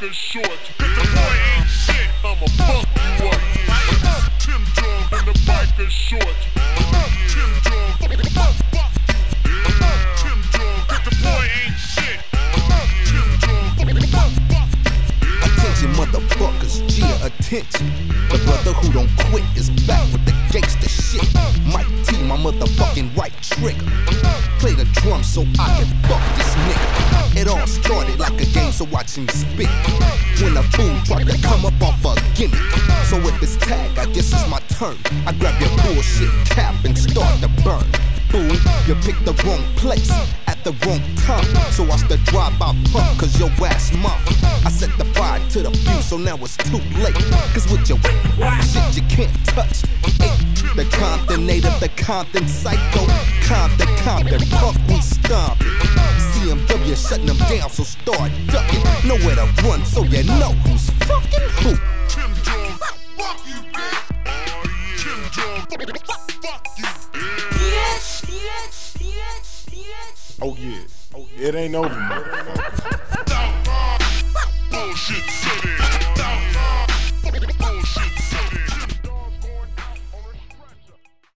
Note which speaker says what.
Speaker 1: biker shorts. Cause the boy ain't shit. I'ma fuck you up. Tim Dog in the biker shorts. Tim Dog. Tim Dog. Cause the boy ain't shit. Tim Dog.
Speaker 2: Attention motherfuckers, Gia, attention. The brother who don't quit is back with the gangsta shit. Mike T, my motherfucking right trigger. Play the drum so I can fuck this nigga. It all started like a game, so watch me spit. When a fool tried to come up off a gimmick. So with this tag, I guess it's my turn. I grab your bullshit cap and start to burn. Fool, you picked the wrong place at the wrong time. So watch the drive-by pump, cause your ass mom. I set the fire to the fuse, so now it's too late. Cause with your shit you can't touch. The Compton native, the Compton psycho. Compton, punk, we stomping. CMW shutting them down, so start ducking. Nowhere to run, so you know who's fucking who.
Speaker 1: Tim Dog, fuck you, bitch. Tim Dog, fuck you.
Speaker 3: Oh yeah, it ain't over, man.